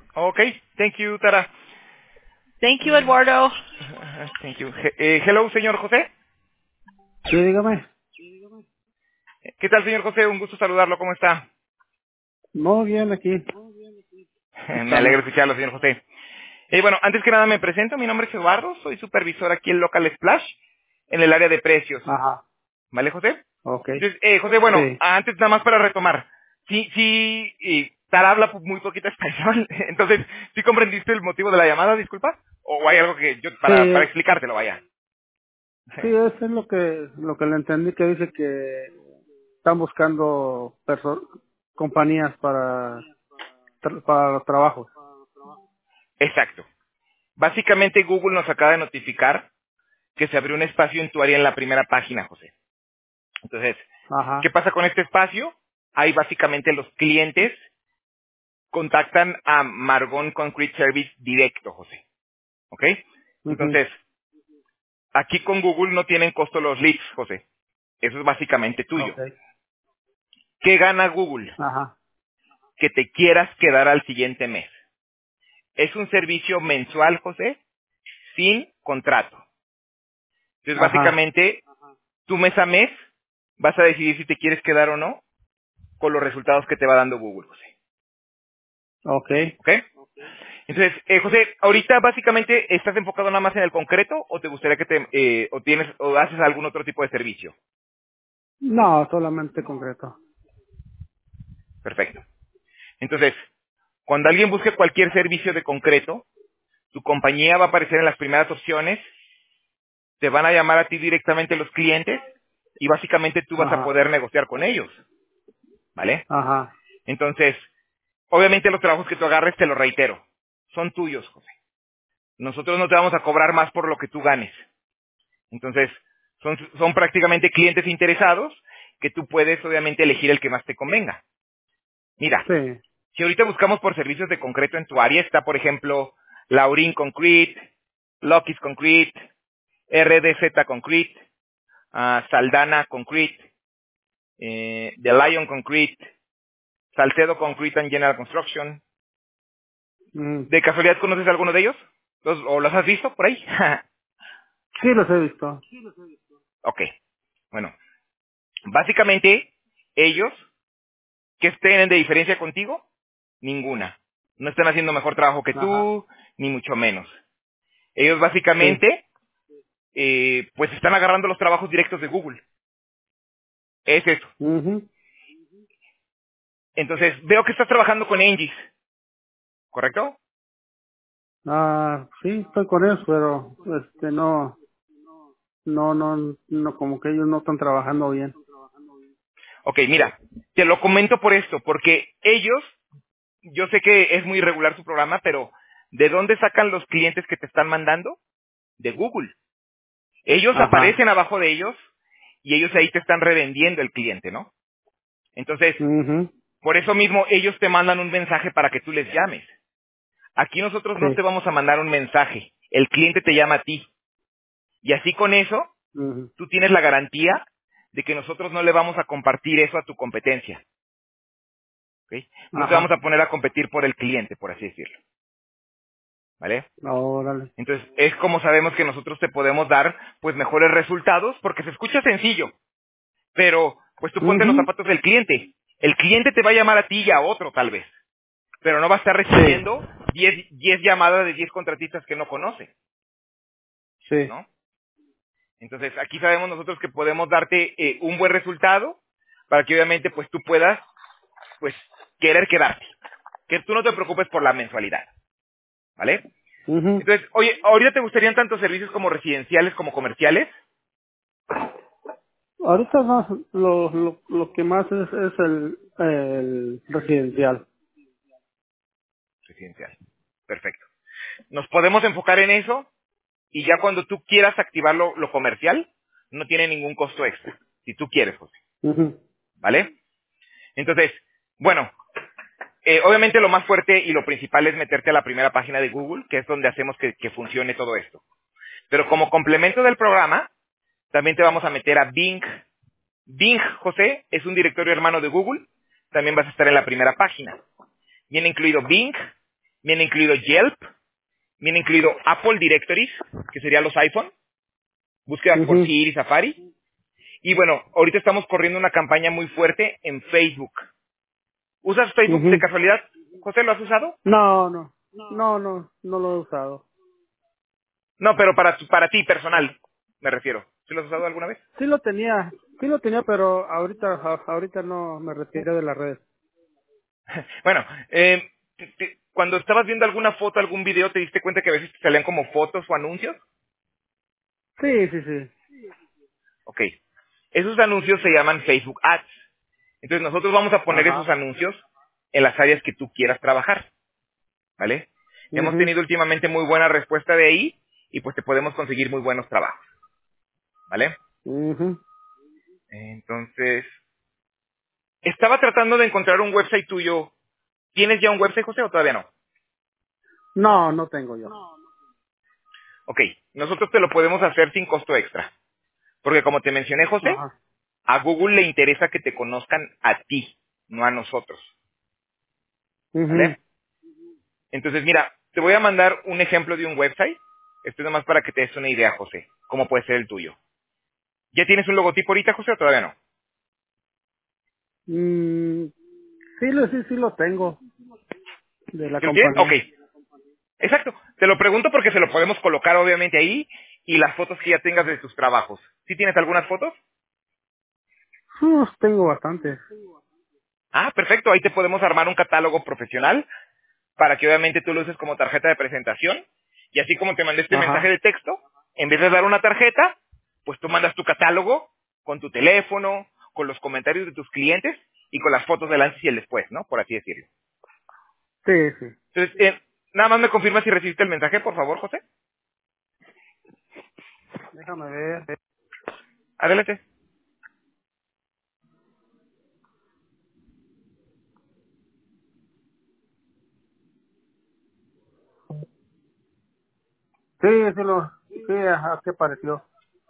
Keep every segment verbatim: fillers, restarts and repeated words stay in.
Okay, thank you, Tara. Thank you, Eduardo. Thank you. He- eh, hello, señor José. Sí, dígame. ¿Qué tal, señor José? Un gusto saludarlo. ¿Cómo está? No, bien, aquí Me alegro estamos. escucharlo, señor José. Eh, bueno, antes que nada me presento. Mi nombre es Eduardo. Soy supervisor aquí en Local Splash, en el área de precios. Ajá, ¿Vale, José? ok. Entonces, eh, José, bueno, Sí, antes nada más para retomar. Sí, sí, y Tara habla pu- muy poquito español. Entonces, ¿sí comprendiste el motivo de la llamada, disculpa? ¿O hay algo que yo, para, para sí, explicártelo, vaya? sí, eso es lo que lo que le entendí, que dice que están buscando perso- compañías para, tra- para los trabajos. Exacto. Básicamente Google nos acaba de notificar que se abrió un espacio en tu área en la primera página, José. Entonces, ¿qué Ajá, pasa con este espacio? Ahí básicamente los clientes contactan a Margon Concrete Service directo, José. ¿Ok? mhm, Entonces, aquí con Google no tienen costo los leads, José. Eso es básicamente tuyo. okay, ¿Qué gana Google? ajá, Que te quieras quedar al siguiente mes. Es un servicio mensual, José, sin contrato. Entonces, ajá, básicamente, tú mes a mes vas a decidir si te quieres quedar o no con los resultados que te va dando Google, José. okay. ¿Ok? Entonces, eh, José, ahorita básicamente estás enfocado nada más en el concreto o te gustaría que te, eh, o tienes, o haces algún otro tipo de servicio. No, solamente concreto. Perfecto. Entonces, cuando alguien busque cualquier servicio de concreto, tu compañía va a aparecer en las primeras opciones, te van a llamar a ti directamente los clientes y básicamente tú vas a Ajá, poder negociar con ellos, ¿vale? ajá, Entonces, obviamente los trabajos que tú agarres, te lo reitero, son tuyos, José. Nosotros no te vamos a cobrar más por lo que tú ganes. Entonces, son, son prácticamente clientes interesados que tú puedes obviamente elegir el que más te convenga. Mira, sí, si ahorita buscamos por servicios de concreto en tu área, está por ejemplo Laurin Concrete, Lucky's Concrete, R D Z Concrete, ah, Saldana Concrete, eh, The Lion Concrete, Salcedo Concrete and General Construction. mm. ¿De casualidad conoces alguno de ellos? ¿Los- ¿O los has visto por ahí? Sí, los he visto. Ok, bueno, básicamente ellos, ¿qué tienen de diferencia contigo? Ninguna. No están haciendo mejor trabajo que Ajá, tú, ni mucho menos. Ellos sí, básicamente, eh, pues están agarrando los trabajos directos de Google. Es eso. mhm. Entonces, veo que estás trabajando con Engis, ¿correcto? Ah, sí, estoy con ellos, pero este no. No, no, no, como que ellos no están trabajando bien. Ok, mira, te lo comento por esto, porque ellos, yo sé que es muy irregular su programa, pero ¿de dónde sacan los clientes que te están mandando? De Google. Ellos Ajá. aparecen abajo de ellos y ellos ahí te están revendiendo el cliente, ¿no? Entonces, Mhm. por eso mismo ellos te mandan un mensaje para que tú les llames. Aquí nosotros no te Sí. vamos a mandar un mensaje, el cliente te llama a ti. Y así con eso, Mhm. tú tienes la garantía de que nosotros no le vamos a compartir eso a tu competencia. ¿Ok? No te vamos Ajá. a poner a competir por el cliente, por así decirlo. ¿Vale? Órale. Entonces, es como sabemos que nosotros te podemos dar, pues, mejores resultados, porque se escucha sencillo, pero, pues, tú ponte en los Mhm. zapatos del cliente. El cliente te va a llamar a ti y a otro, tal vez, pero no va a estar Sí. recibiendo diez diez llamadas de diez contratistas que no conoce, Sí. ¿no? Entonces, aquí sabemos nosotros que podemos darte eh, un buen resultado para que, obviamente, pues, tú puedas, pues, querer quedarte. Que tú no te preocupes por la mensualidad, ¿vale? Mhm. Entonces, oye, ¿ahorita te gustarían tanto servicios como residenciales como comerciales? Ahorita más, lo, lo, lo que más es, es el, el residencial. Residencial. Perfecto. Nos podemos enfocar en eso y ya cuando tú quieras activar lo, lo comercial, no tiene ningún costo extra. Si tú quieres, José. Mhm. ¿Vale? Entonces, bueno, eh, obviamente lo más fuerte y lo principal es meterte a la primera página de Google, que es donde hacemos que, que funcione todo esto. Pero como complemento del programa, también te vamos a meter a Bing. Bing, José, es un directorio hermano de Google. También vas a estar en la primera página. Viene incluido Bing, viene incluido Yelp, viene incluido Apple Directories, que serían los iPhone, búsquedas por Ujú. Siri, Safari. Y bueno, ahorita estamos corriendo una campaña muy fuerte en Facebook. ¿Usas Facebook de Ujú. casualidad? José, ¿lo has usado? No, no, no, no, no lo he usado. No, pero para, tu- para ti, personal, me refiero. ¿Sí lo has usado alguna vez? Sí lo tenía, sí lo tenía, pero ahorita, a- ahorita no me retiré de la red. Bueno, eh, te- te- cuando estabas viendo alguna foto, algún video, ¿te diste cuenta que a veces te salían como fotos o anuncios? Sí, sí, sí. Ok. Esos anuncios se llaman Facebook Ads. Entonces nosotros vamos a poner esos Ajá. anuncios en las áreas que tú quieras trabajar, ¿vale? Hemos Mhm. tenido últimamente muy buena respuesta de ahí y pues te podemos conseguir muy buenos trabajos, ¿vale? Mhm. Entonces, estaba tratando de encontrar un website tuyo. ¿Tienes ya un website, José, o todavía no? No, no tengo yo. Ok, nosotros te lo podemos hacer sin costo extra. Porque como te mencioné, José, Ajá. a Google le interesa que te conozcan a ti, no a nosotros, Mhm. ¿vale? Entonces, mira, te voy a mandar un ejemplo de un website. Esto es nomás para que te des una idea, José, cómo puede ser el tuyo. ¿Ya tienes un logotipo ahorita, José, o todavía no? Mm, sí, lo, sí, sí lo tengo de la ¿Sí lo tienes? Ok, compañía. exacto. Te lo pregunto porque se lo podemos colocar obviamente ahí y las fotos que ya tengas de tus trabajos. ¿Sí tienes algunas fotos? Uh, tengo bastantes. Ah, perfecto. Ahí te podemos armar un catálogo profesional para que obviamente tú lo uses como tarjeta de presentación. Y así como te mandé este mensaje Ajá. de texto, en vez de dar una tarjeta, pues tú mandas tu catálogo con tu teléfono, con los comentarios de tus clientes y con las fotos del antes y el después, ¿no? Por así decirlo. Sí, sí. Entonces, eh, nada más me confirma si recibiste el mensaje, por favor, José. Déjame ver. Adelante. Sí, sí lo, sí, ajá, ¿qué pareció?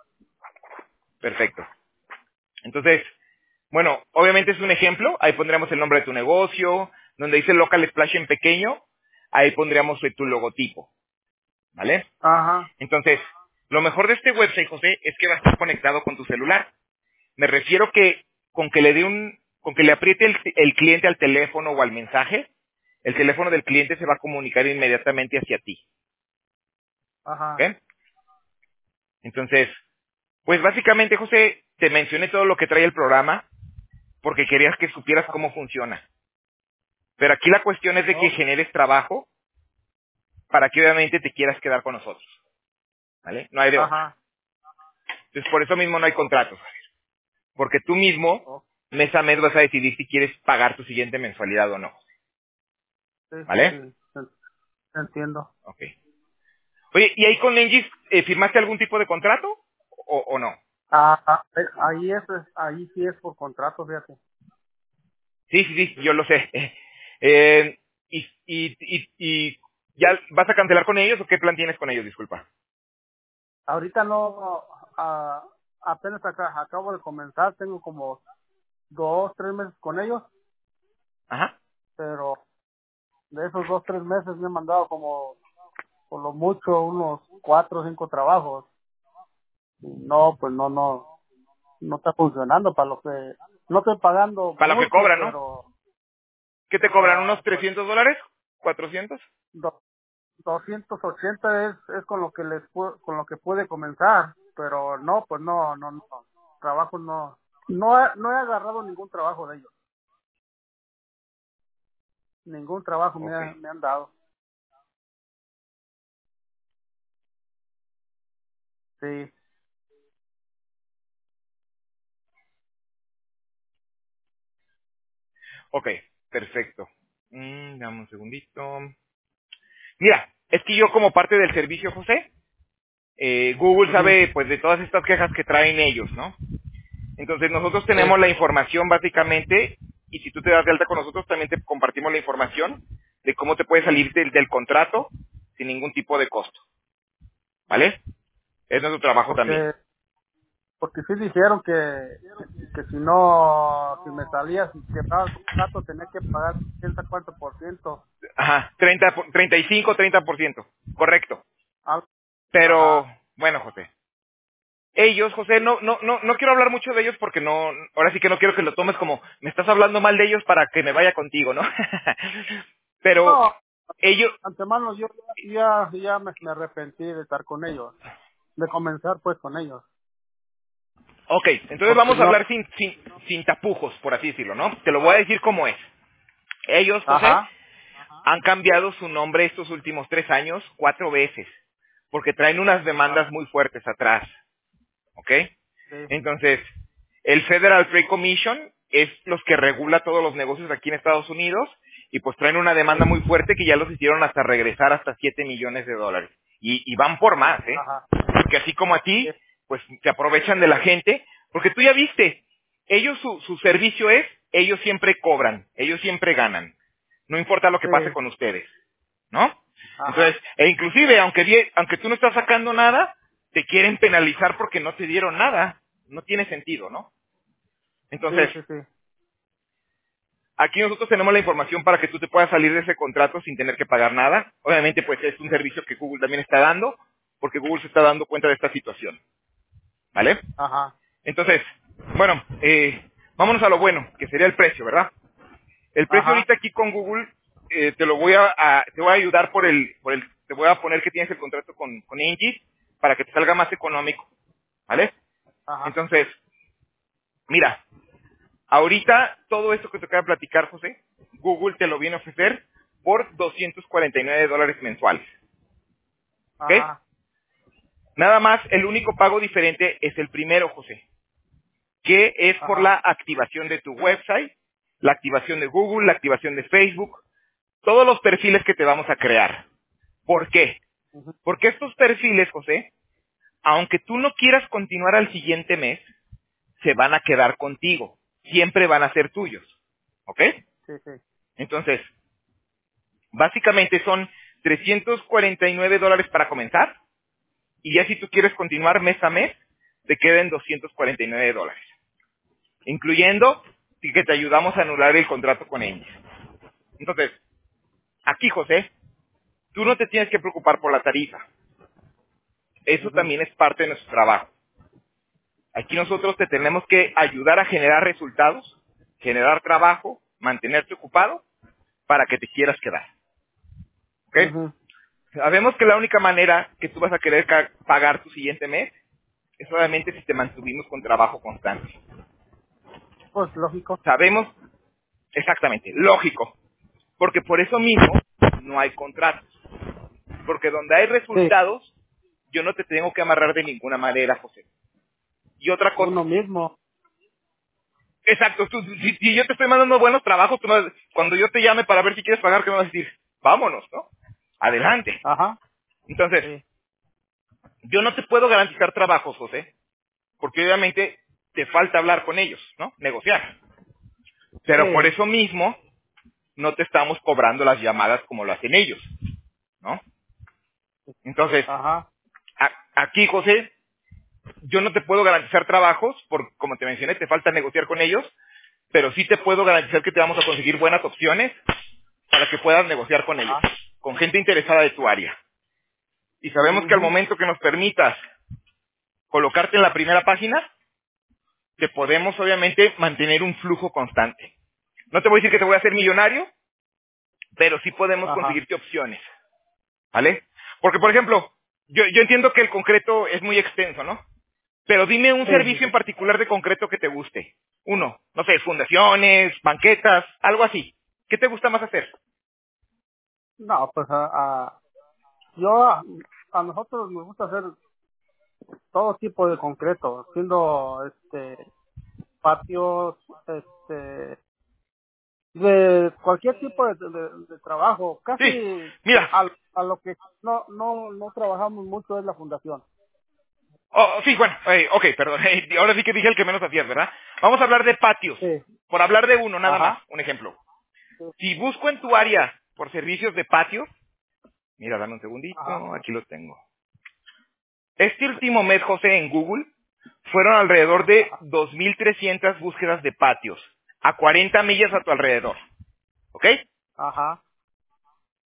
Perfecto. Entonces, bueno, obviamente es un ejemplo. Ahí pondríamos el nombre de tu negocio, donde dice Local Splash en pequeño, ahí pondríamos eh, tu logotipo, ¿vale? Ajá. Entonces, lo mejor de este website, José, es que va a estar conectado con tu celular. Me refiero que con que le dé un, con que le apriete el, el cliente al teléfono o al mensaje, el teléfono del cliente se va a comunicar inmediatamente hacia ti, ¿ok? Ajá. Entonces, pues básicamente, José, te mencioné todo lo que trae el programa porque querías que supieras cómo funciona. Pero aquí la cuestión es de que Oh, generes trabajo para que obviamente te quieras quedar con nosotros, ¿vale? No hay de otra. ajá. Entonces, por eso mismo no hay contratos, porque tú mismo, Oh, mes a mes, vas a decidir si quieres pagar tu siguiente mensualidad o no, sí, sí, ¿vale? sí. en- Entiendo. Ok. Oye, ¿y ahí con Engis eh, firmaste algún tipo de contrato o, o no? Ah, ah, eh, ahí es, ahí sí es por contrato, fíjate. Sí, sí, sí, yo lo sé. Eh, y, y, y, y ¿ya vas a cancelar con ellos o qué plan tienes con ellos? Disculpa. Ahorita no, ah, apenas acá, acabo de comenzar, tengo como dos, tres meses con ellos, Ajá. pero de esos dos, tres meses me han mandado como, por lo mucho, unos cuatro o cinco trabajos. No, pues no, no, no está funcionando para lo que, no estoy pagando Para lo que mucho, cobran, ¿no? pero ¿Qué te cobran? ah, ¿Unos pues trescientos dólares? ¿cuatrocientos? do- doscientos ochenta es, es con lo que les pu- con lo que puede comenzar, pero no, pues no, no, no, trabajo no, no, he- no he agarrado ningún trabajo de ellos, ningún trabajo me, Ok. ha- me han dado, sí, Ok, perfecto. Mm, dame un segundito. Mira, es que yo como parte del servicio, José, eh, Google ujú, sabe pues de todas estas quejas que traen ellos, ¿no? Entonces nosotros sí, tenemos la información básicamente y si tú te das de alta con nosotros también te compartimos la información de cómo te puedes salir del, del contrato sin ningún tipo de costo, ¿vale? Es nuestro trabajo también. porque porque sí dijeron que que si no, si me salía, si quebraba el contrato tenía que pagar ciento cuatro por ciento. Ajá, treinta, por- treinta y cinco, treinta por ciento. Correcto. Ah, Pero, ajá. bueno, José. Ellos, José, no, no, no, no quiero hablar mucho de ellos porque no, ahora sí que no quiero que lo tomes como, me estás hablando mal de ellos para que me vaya contigo, ¿no? Pero, No, ellos, antemano yo ya, ya me, me arrepentí de estar con ellos, de comenzar pues con ellos, ok, entonces porque vamos a no, hablar sin, sin, sin tapujos, por así decirlo, ¿no? Te lo voy a decir como es. Ellos, José, ajá, han cambiado su nombre estos últimos tres años cuatro veces, porque traen unas ah, demandas muy fuertes atrás, ¿ok? sí, Entonces, el Federal Trade Commission es los que regula todos los negocios aquí en Estados Unidos y pues traen una demanda sí, muy fuerte que ya los hicieron hasta regresar hasta siete millones de dólares. Y, y van por más, ¿eh? ajá, Porque así como a sí, ti, pues se aprovechan de la gente, porque tú ya viste, ellos su, su servicio es, ellos siempre cobran, ellos siempre ganan, no importa lo que sí, pase con ustedes, ¿no? ajá, Entonces, e inclusive, aunque, die- aunque tú no estás sacando nada, te quieren penalizar porque no te dieron nada. No tiene sentido, ¿no? sí, Entonces, sí, sí, aquí nosotros tenemos la información para que tú te puedas salir de ese contrato sin tener que pagar nada. Obviamente, pues es un servicio que Google también está dando, porque Google se está dando cuenta de esta situación, ¿vale? ajá, Entonces, bueno, eh, vámonos a lo bueno, que sería el precio, ¿verdad? El precio ajá, ahorita aquí con Google, eh, te lo voy a, a- te voy a ayudar por el, por el, te voy a poner que tienes el contrato con, con Angie para que te salga más económico, ¿vale? ajá, Entonces, mira, ahorita todo esto que te acabo de platicar, José, Google te lo viene a ofrecer por doscientos cuarenta y nueve dólares mensuales, ¿ok? ajá, Nada más, el único pago diferente es el primero, José, que es por la ajá, activación de tu website, la activación de Google, la activación de Facebook, todos los perfiles que te vamos a crear. ¿Por qué? ujú, Porque estos perfiles, José, aunque tú no quieras continuar al siguiente mes, se van a quedar contigo. Siempre van a ser tuyos. ¿Ok? sí, sí, Entonces, básicamente son trescientos cuarenta y nueve dólares para comenzar. Y ya si tú quieres continuar mes a mes, te queden doscientos cuarenta y nueve dólares. Incluyendo que te ayudamos a anular el contrato con ellos. Entonces, aquí, José, tú no te tienes que preocupar por la tarifa. Eso ujú, también es parte de nuestro trabajo. Aquí nosotros te tenemos que ayudar a generar resultados, generar trabajo, mantenerte ocupado para que te quieras quedar. ¿Ok? ujú, Sabemos que la única manera que tú vas a querer ca- pagar tu siguiente mes es solamente si te mantuvimos con trabajo constante. pues lógico, Sabemos exactamente, lógico, porque por eso mismo no hay contratos. Porque donde hay sí, resultados, yo no te tengo que amarrar de ninguna manera, José. Y otra cosa, uno mismo, exacto, tú, si, si yo te estoy mandando buenos trabajos, tú me- cuando yo te llame para ver si quieres pagar, ¿qué me vas a decir? Vámonos, ¿no? Adelante. ajá, Entonces, sí, yo no te puedo garantizar trabajos, José, porque obviamente te falta hablar con ellos, ¿no? Negociar. Pero por sí, eso mismo, no te estamos cobrando las llamadas como lo hacen ellos, ¿no? Entonces, ajá, a- aquí, José, yo no te puedo garantizar trabajos, porque como te mencioné, te falta negociar con ellos, pero sí te puedo garantizar que te vamos a conseguir buenas opciones para que puedas negociar con ellos, ajá, con gente interesada de tu área. Y sabemos que al ujú, momento que nos permitas colocarte en la primera página, te podemos obviamente mantener un flujo constante. No te voy a decir que te voy a hacer millonario, pero sí podemos ajá, conseguirte opciones, ¿vale? Porque, por ejemplo, yo, yo entiendo que el concreto es muy extenso, ¿no? Pero dime un sí, sí, servicio sí. en particular de concreto que te guste. Uno, no sé, fundaciones, banquetas, algo así. ¿Qué te gusta más hacer? No, pues a, a- yo, a, a nosotros nos gusta hacer todo tipo de concreto, siendo este patios, este de cualquier tipo de, de- de trabajo, Sí, casi mira, a, a lo que no no no trabajamos mucho es la fundación. oh, sí, bueno, eh, ok, perdón, eh, ahora sí que dije el que menos hacías, ¿verdad? Vamos a hablar de patios. Sí, Por hablar de uno, nada más, ajá, un ejemplo. sí, Si busco en tu área por servicios de patios, mira, dame un ajá, segundito, aquí lo tengo. Este último mes, José, en Google, fueron alrededor de ajá, dos mil trescientas búsquedas de patios, a cuarenta millas a tu alrededor, ¿ok? ajá,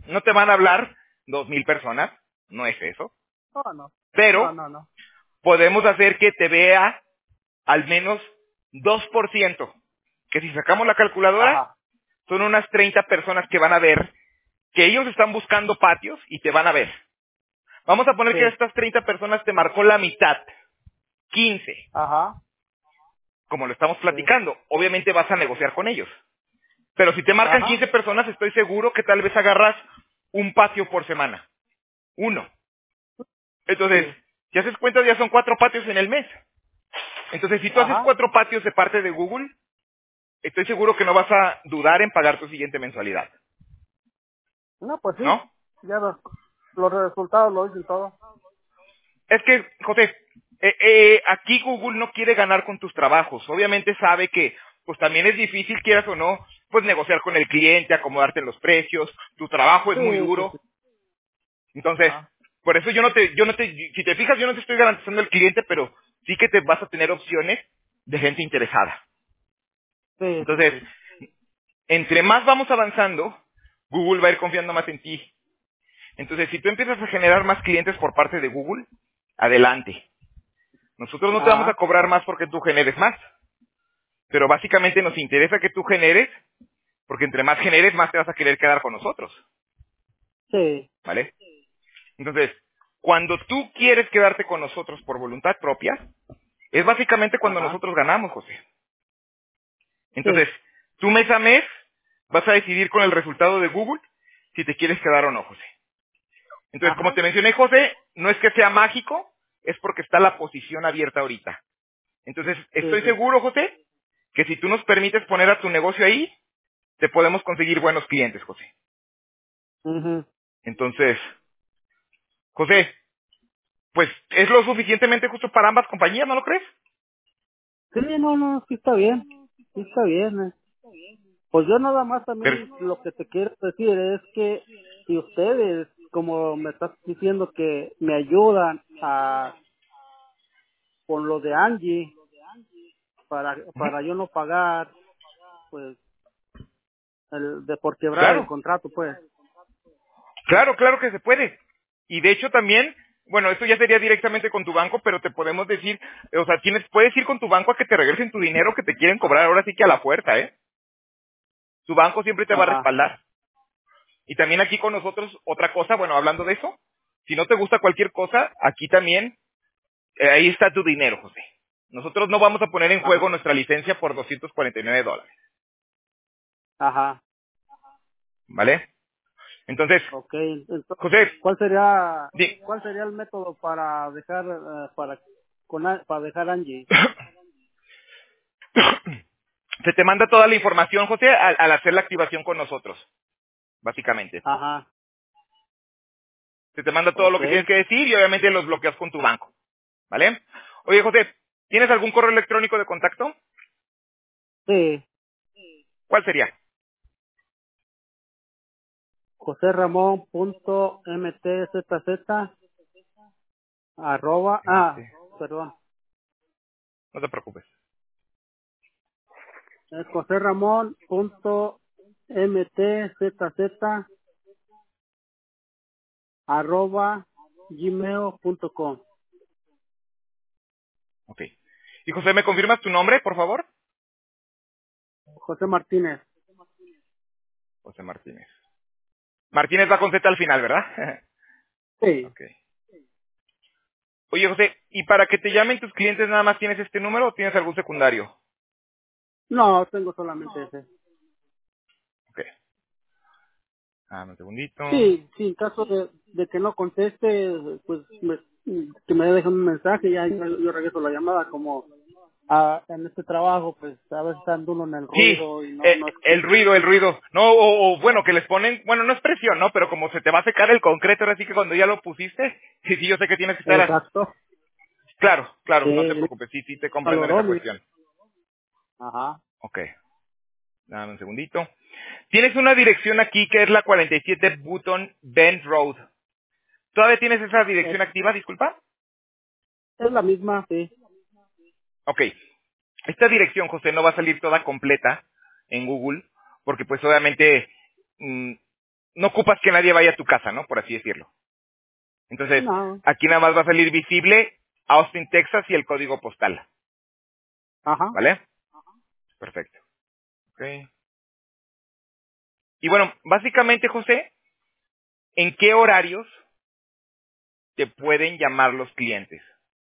No te van a hablar dos mil personas, no es eso. No, no. Pero No, no, no. podemos hacer que te vea al menos dos por ciento. Que si sacamos la calculadora, Ajá. son unas treinta personas que van a ver que ellos están buscando patios y te van a ver. Vamos a poner Sí. que estas treinta personas te marcó la mitad, quince, Ajá. como lo estamos Sí. platicando. Obviamente vas a negociar con ellos. Pero si te marcan Ajá. quince personas, estoy seguro que tal vez agarras un patio por semana. Uno. Entonces, Sí. si haces cuenta, ya son cuatro patios en el mes. Entonces, si tú haces Ajá. cuatro patios de parte de Google, estoy seguro que no vas a dudar en pagar tu siguiente mensualidad. No, pues sí. ¿No? Ya los, los resultados lo dicen todo. Es que, José, eh, eh, aquí Google no quiere ganar con tus trabajos. Obviamente sabe que, pues también es difícil, quieras o no, pues negociar con el cliente, acomodarte en los precios. Tu trabajo es Sí, muy sí, duro. sí. Entonces, Ajá. por eso yo no te, yo no te, si te fijas, yo no te estoy garantizando el cliente, pero sí que te vas a tener opciones de gente interesada. Sí, sí, Entonces, sí. entre más vamos avanzando, Google va a ir confiando más en ti. Entonces, si tú empiezas a generar más clientes por parte de Google, adelante. Nosotros no te vamos a Ajá. cobrar más porque tú generes más, pero básicamente nos interesa que tú generes, porque entre más generes, más te vas a querer quedar con nosotros, Sí. ¿vale? Entonces, cuando tú quieres quedarte con nosotros por voluntad propia, es básicamente cuando Ajá. nosotros ganamos, José. Entonces, Sí. tú mes a mes vas a decidir con el resultado de Google si te quieres quedar o no, José. Entonces, como Ajá. te mencioné, José, no es que sea mágico, es porque está la posición abierta ahorita. Entonces, Sí, estoy sí. seguro, José, que si tú nos permites poner a tu negocio ahí, te podemos conseguir buenos clientes, José. Ujú. Entonces, José, pues es lo suficientemente justo para ambas compañías, ¿no lo crees? Sí, no, no, sí está bien. Sí está bien. eh. Pues yo nada más Pero, también lo que te quiero decir es que si ustedes, como me estás diciendo que me ayudan a con lo de Angie para ujú, para yo no pagar pues el de por quebrar el claro, contrato pues. claro, claro que se puede. Y de hecho también, bueno, esto ya sería directamente con tu banco, pero te podemos decir, eh, o sea, tienes, puedes ir con tu banco a que te regresen tu dinero que te quieren cobrar ahora sí que a la fuerza, ¿eh? Tu banco siempre te va a Ajá. respaldar. Y también aquí con nosotros, otra cosa, bueno, hablando de eso, si no te gusta cualquier cosa, aquí también, eh, ahí está tu dinero, José. Nosotros no vamos a poner en juego Ajá. nuestra licencia por doscientos cuarenta y nueve dólares, Ajá. ¿vale? Entonces, Okay. Entonces, José, ¿cuál sería di- cuál sería el método para dejar eh, para con a- para dejar Angie? se te manda toda la información, José, al, al hacer la activación con nosotros, básicamente. Ajá. Se te manda todo lo que tienes Okay. que decir y obviamente los bloqueas con tu banco, ¿vale? Oye, José, ¿tienes algún correo electrónico de contacto? Sí. ¿Cuál sería? José Ramón punto mtzz arroba ah Este, perdón no te preocupes. es José Ramón punto mtzz arroba gmail punto com. Ok. Y José, ¿me confirmas tu nombre, por favor? José Martínez. José Martínez. Martínez va con Z al final, ¿verdad? Sí. Ok. Oye, José, ¿y para que te llamen tus clientes nada más tienes este número o tienes algún secundario? No, tengo solamente ese. Ok. Dame un segundito. Sí, sí, en caso de, de que no conteste, pues me, que me dejen un mensaje y ya yo, yo regreso la llamada. Como ah, en este trabajo, pues a veces anda uno en el Sí, ruido y no eh, no el escucha. ruido, el ruido. No, o, o, bueno, que les ponen, bueno, no es presión, ¿no? Pero como se te va a secar el concreto, ahora sí que cuando ya lo pusiste, sí, sí, yo sé que tienes que estar... a- Exacto. Claro, claro, no te Sí, preocupes, sí, sí te comprendo en esa calorón. y- cuestión. Ajá. Ok, dame un segundito. Tienes una dirección aquí que es la cuarenta y siete Button Bend Road. ¿Todavía tienes esa Es, dirección activa, disculpa? es la misma, sí. Ok. Esta dirección, José, no va a salir toda completa en Google, porque pues obviamente mm, no ocupas que nadie vaya a tu casa, ¿no? Por así decirlo. Entonces, No. aquí nada más va a salir visible Austin, Texas y el código postal. Ajá. ¿Vale? Perfecto. Okay. Y bueno, básicamente, José, ¿en qué horarios te pueden llamar los clientes?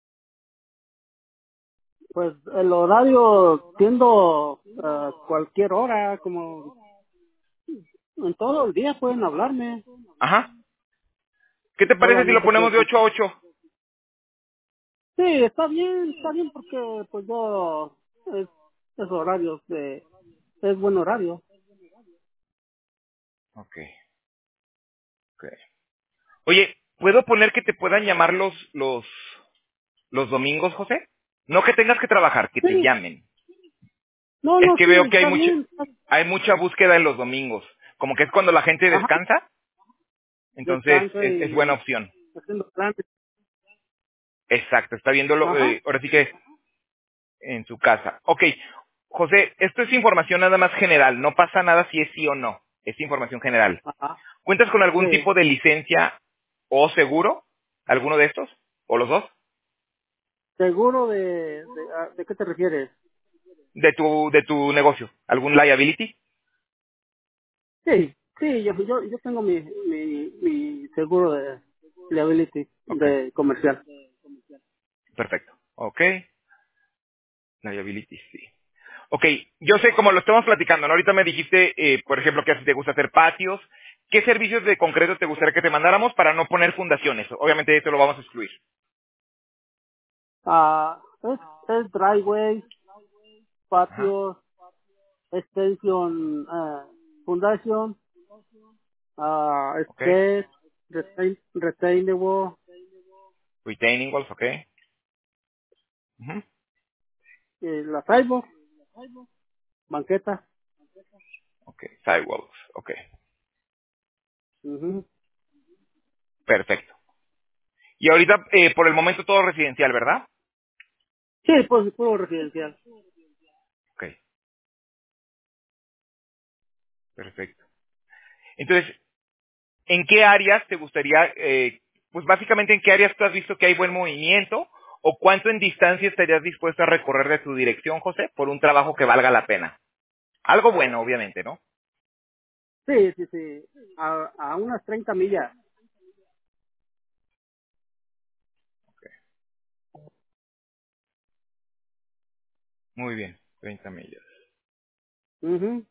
Pues el horario tiendo a cualquier hora, como en todo el día pueden hablarme. Ajá. ¿Qué te parece si lo Solamente que ponemos de pues, ocho a ocho? sí, está bien, está bien porque pues yo es, es horario de es buen horario. Ok. Ok. Oye, ¿puedo poner que te puedan llamar los, los, los domingos, José? No que tengas que trabajar, que te Sí, llamen. no, Es no, que sí, veo que hay está mucha, bien. Está- hay mucha búsqueda en los domingos. Como que es cuando la gente Ajá, descansa, entonces descansa es, es buena y opción. haciendo planes. Exacto, está viéndolo, Ajá, eh, ahora sí que en su casa. Ok, José, esto es información nada más general, no pasa nada si es sí o no, es información general. ajá, ¿Cuentas con algún sí. tipo de licencia o seguro? ¿Alguno de estos? ¿O los dos? ¿Seguro de, de, a- de qué te refieres? De tu, de tu negocio. ¿Algún liability? Sí, sí, yo, yo, yo tengo mi, mi, mi seguro de liability Ok, de comercial. perfecto. Ok, liability, sí. Ok, yo sé, como lo estamos platicando, ¿no? Ahorita me dijiste, eh, por ejemplo, que a ti te gusta hacer patios. ¿Qué servicios de concreto te gustaría que te mandáramos para no poner fundaciones? Obviamente esto lo vamos a excluir. Ah, es, es driveway, Ajá, patios, extension, ah, fundación, ah, ok. stairs, retain, retainable, Retaining walls, ok. Ujú, eh, la sidewalk, banqueta. ok, sidewalks, ok. Ujú. Perfecto. Y ahorita, eh, por el momento, todo residencial, ¿verdad? Sí, pues puro residencial. Ok, perfecto. Entonces, ¿en qué áreas te gustaría, eh, pues básicamente en qué áreas tú has visto que hay buen movimiento o cuánto en distancia estarías dispuesto a recorrer de tu dirección, José, por un trabajo que valga la pena? Algo bueno, obviamente, ¿no? Sí, sí, sí, a, a unas treinta millas. Muy bien, treinta millas. Ujú.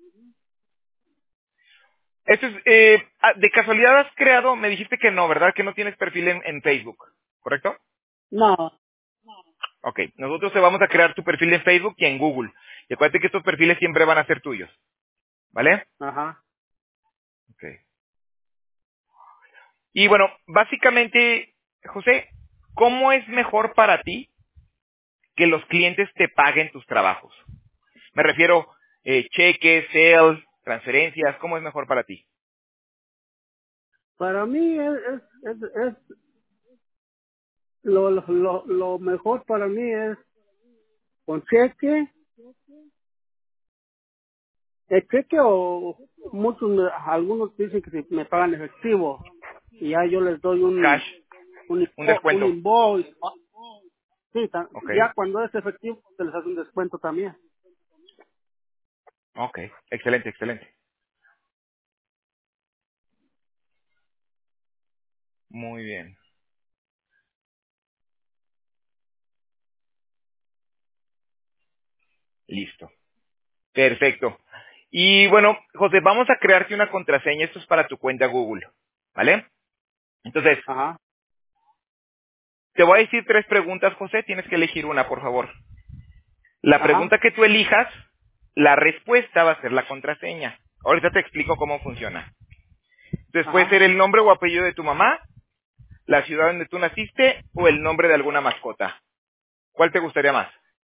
Esto es, eh, ah, de casualidad has creado, me dijiste que no, ¿verdad? Que no tienes perfil en, en Facebook, ¿correcto? No, Ok, nosotros te vamos a crear tu perfil en Facebook y en Google. Y acuérdate que estos perfiles siempre van a ser tuyos, ¿vale? ajá. Ok. Y bueno, básicamente, José, ¿cómo es mejor para ti que los clientes te paguen tus trabajos? Me refiero, eh, cheques, sales, transferencias, ¿cómo es mejor para ti? Para mí es, es, es, es lo, lo, lo lo mejor para mí es con cheque, el cheque o muchos, me- algunos dicen que si me pagan efectivo y ya yo les doy Cash, un, un, un invo- un descuento. invoice. Sí, ta- Ok, ya cuando es efectivo se les hace un descuento también. ok, excelente, excelente. Muy bien, listo. Perfecto. Y bueno, José, vamos a crearte una contraseña. Esto es para tu cuenta Google, ¿vale? Entonces, Ajá, te voy a decir tres preguntas, José. Tienes que elegir una, por favor. La ajá, pregunta que tú elijas, la respuesta va a ser la contraseña. Ahorita te explico cómo funciona. Entonces puede ajá. ser el nombre o apellido de tu mamá, la ciudad donde tú naciste o el nombre de alguna mascota. ¿Cuál te gustaría más?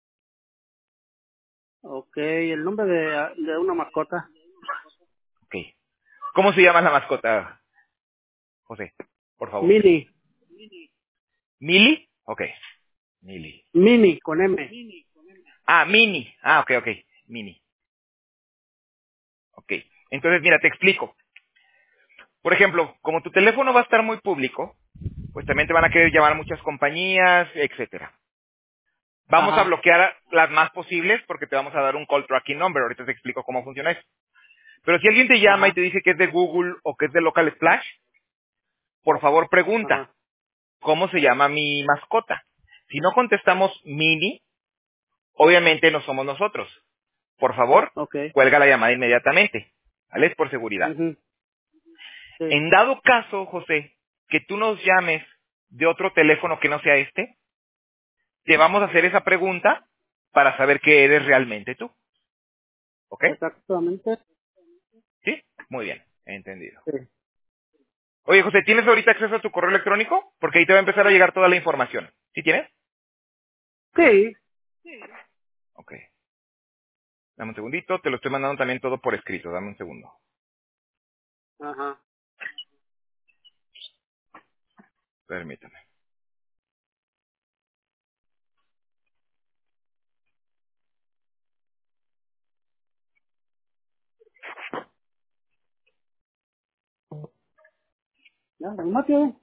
Ok, el nombre de, de una mascota. Ok. ¿Cómo se llama la mascota, José? Por favor. Mini, ¿Mili? Ok. Mili. Mini con M. Ah, Mini. Ah, ok, ok. Mini. Ok. Entonces, mira, te explico. Por ejemplo, como tu teléfono va a estar muy público, pues también te van a querer llamar muchas compañías, etcétera. Vamos a Ajá. bloquear las más posibles porque te vamos a dar un call tracking number. Ahorita te explico cómo funciona eso. Pero si alguien te llama y Ajá. te dice que es de Google o que es de Local Splash, por favor pregunta, Ajá. ¿cómo se llama mi mascota? Si no contestamos Mini, obviamente no somos nosotros. Por favor, Okay. cuelga la llamada inmediatamente. ¿Vale? Es por seguridad. Mhm. Sí. En dado caso, José, que tú nos llames de otro teléfono que no sea este, te vamos a hacer esa pregunta para saber que eres realmente tú. ¿Ok? Exactamente. ¿Sí? Muy bien, entendido. Sí. Oye, José, ¿tienes ahorita acceso a tu correo electrónico? Porque ahí te va a empezar a llegar toda la información. ¿Sí tienes? Sí. Ok. Dame un segundito, te lo estoy mandando también todo por escrito. Dame un segundo. Ajá. Permítame. Ya, remate.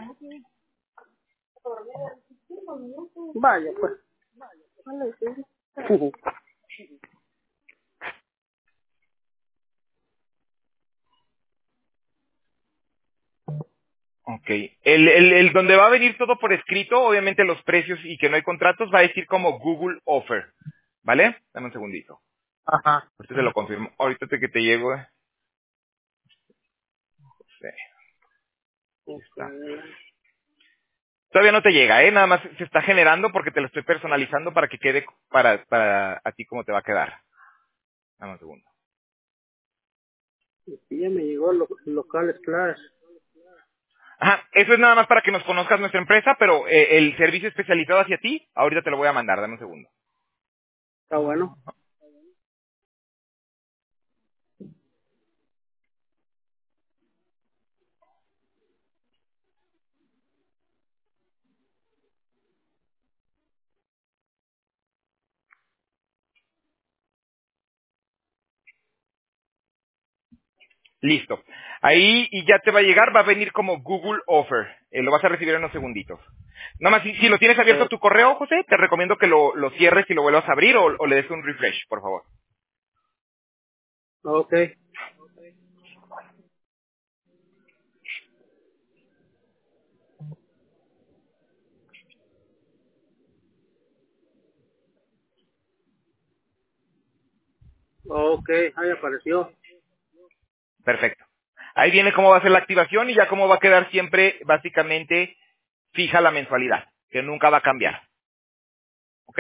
Vaya, pues. Vale, sí. Ujú. Ok. El, el, el donde va a venir todo por escrito, obviamente los precios y que no hay contratos, va a decir como Google Offer. ¿Vale? Dame un segundito. Ajá. Ahorita te lo confirmo. Ahorita te que te llego. eh. Sí, ahí está. Okay. Todavía no te llega, ¿eh? Nada más se está generando porque te lo estoy personalizando para que quede para, para a ti cómo te va a quedar. Dame un segundo. Sí, ya me llegó el lo- local Splash. Ajá, eso es nada más para que nos conozcas nuestra empresa, pero eh, el servicio especializado hacia ti, ahorita te lo voy a mandar, dame un segundo. Está bueno. Listo. Ahí y ya te va a llegar, va a venir como Google Offer. Eh, lo vas a recibir en unos segunditos. Nada más, si, si lo tienes abierto Oh, tu correo, José, te recomiendo que lo, lo cierres y lo vuelvas a abrir o, o le des un refresh, por favor. okay. Okay, ahí apareció. Perfecto. Ahí viene cómo va a ser la activación y ya cómo va a quedar siempre, básicamente, fija la mensualidad, que nunca va a cambiar. ¿Ok?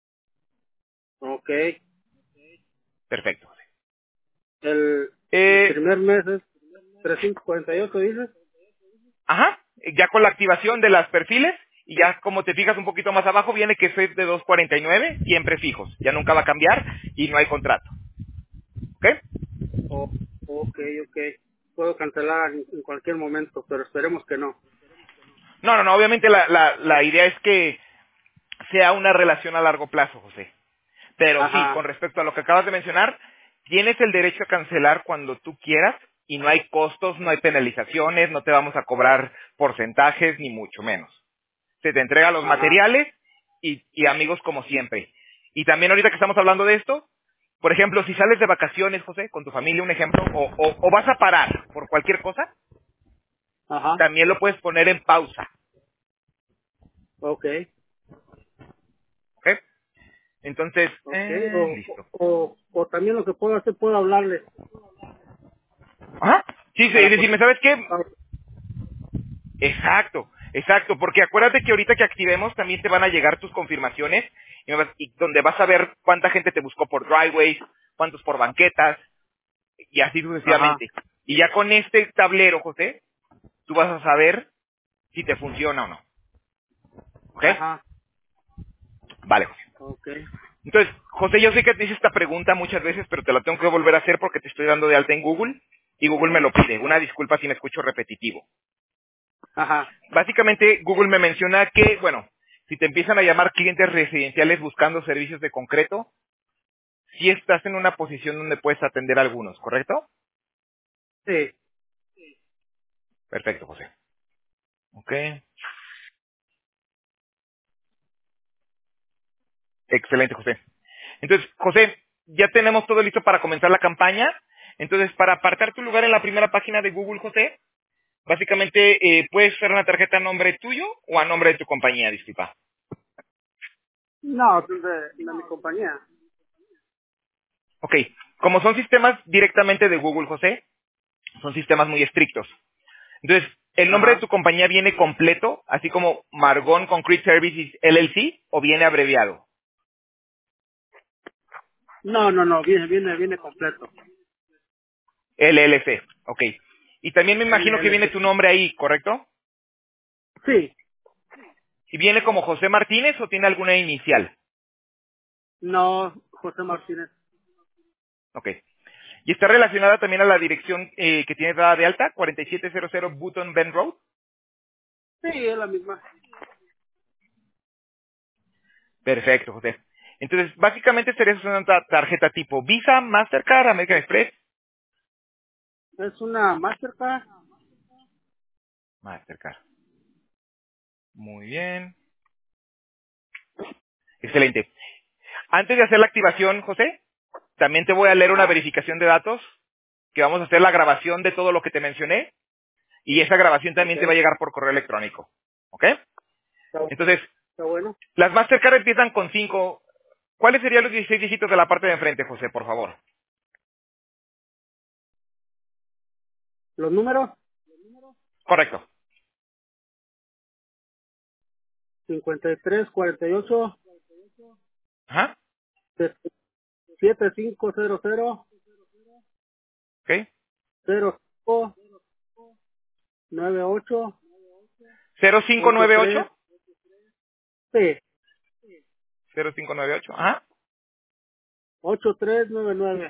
Okay. Perfecto. El, el Eh, primer mes es trescientos cuarenta y ocho, dices. ajá, ya con la activación de las perfiles y ya como te fijas un poquito más abajo viene que es de dos cuarenta y nueve, siempre fijos, ya nunca va a cambiar y no hay contrato. ¿Ok? Oh, okay, okay. Puedo cancelar en, en cualquier momento, pero esperemos que no. No, no, no, obviamente la, la, la idea es que sea una relación a largo plazo, José. Pero sí, con Ajá. respecto a lo que acabas de mencionar, tienes el derecho a cancelar cuando tú quieras y no hay costos, no hay penalizaciones, no te vamos a cobrar porcentajes ni mucho menos. Se te entrega los Ajá. materiales y, y amigos como siempre. Y también ahorita que estamos hablando de esto, por ejemplo, si sales de vacaciones, José, con tu familia, un ejemplo, o, o, o vas a parar por cualquier cosa, Ajá. también lo puedes poner en pausa. Okay. ¿Ok? Entonces, Okay. eh, O, listo. o, o también lo que puedo hacer, puedo hablarle Ajá. Sí, sí, y para decirme, poder. ¿sabes qué? Exacto, exacto, porque acuérdate que ahorita que activemos también te van a llegar tus confirmaciones y, me vas- y donde vas a ver cuánta gente te buscó por driveways, cuántos por banquetas y así Ajá. sucesivamente. Y ya con este tablero, José, tú vas a saber si te funciona o no. ¿Ok? Ajá. Vale, José. Okay. Entonces, José, yo sé que te hice esta pregunta muchas veces, pero te la tengo que volver a hacer porque te estoy dando de alta en Google y Google me lo pide. Una disculpa si me escucho repetitivo. Ajá. Básicamente, Google me menciona que, bueno, si te empiezan a llamar clientes residenciales buscando servicios de concreto, si estás en una posición donde puedes atender a algunos, ¿correcto? Sí. Perfecto, José. Ok. Excelente, José. Entonces, José, ya tenemos todo listo para comenzar la campaña. Entonces, para apartar tu lugar en la primera página de Google, José, básicamente eh, puedes usar una tarjeta a nombre tuyo o a nombre de tu compañía, disculpa. No, de, de mi compañía. Ok. Como son sistemas directamente de Google, José, son sistemas muy estrictos. Entonces, ¿el nombre de Ajá. tu compañía viene completo, así como Margon Concrete Services L L C, o viene abreviado? No, no, no, viene, viene, viene completo. L L C, ok. Y también me imagino que viene L L C. tu nombre ahí, ¿correcto? Sí, ¿Y viene como José Martínez o tiene alguna inicial? no, José Martínez. Ok. ¿Y está relacionada también a la dirección eh, que tiene dada de alta, cuarenta y siete cero cero Button Bend Road? Sí, es la misma. Perfecto, José. Entonces, básicamente sería una ta- tarjeta tipo Visa, Mastercard, American Express. Es una Mastercard. Mastercard. Muy bien. Excelente. Antes de hacer la activación, José, también te voy a leer una Ajá. verificación de datos, que vamos a hacer la grabación de todo lo que te mencioné, y esa grabación Ok, también te va a llegar por correo electrónico. ¿Ok? está, Entonces, está bueno. las Mastercard empiezan con cinco. ¿Cuáles serían los dieciséis dígitos de la parte de enfrente, José, por favor? Los números, Correcto. cincuenta y tres, cuarenta y ocho, Ajá. siete cinco cero cero, ¿Ok? cero cinco nueve ocho, cero cinco ocho nueve tres, ocho. sí, cero cinco nueve ocho. Ajá. ocho tres nueve nueve.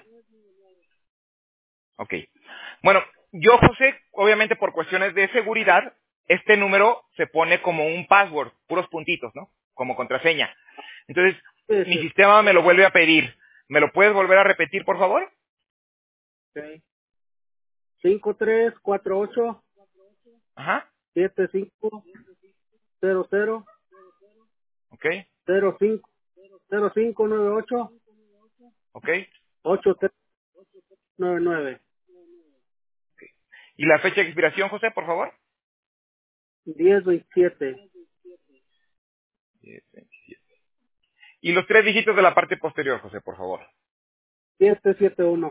Ok. Bueno, yo, José, obviamente por cuestiones de seguridad, este número se pone como un password, puros puntitos, ¿no? Como contraseña. Entonces, Sí, mi sí, sistema me lo vuelve a pedir. ¿Me lo puedes volver a repetir, por favor? ok. cinco tres cuatro ocho, Ajá. siete cinco cero cero, Ok. cero cinco cero cinco nueve ocho, Ok. ocho tres nueve nueve. ¿Y la fecha de expiración, José, por favor? diez veintisiete. diez veintisiete. Y los tres dígitos de la parte posterior, José, por favor. siete siete uno.